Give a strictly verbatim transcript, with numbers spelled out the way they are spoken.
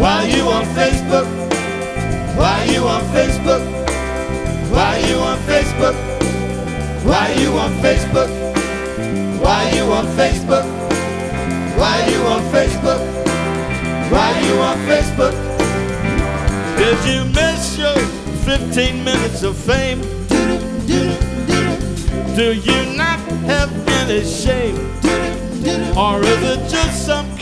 Why you on Facebook? Why you on Facebook? Why you on Facebook? Why you on Facebook? Why you on Facebook? Why you on Facebook? Why you on Facebook? Did you miss your fifteen minutes of fame? Do you not have any shame? Or is it just some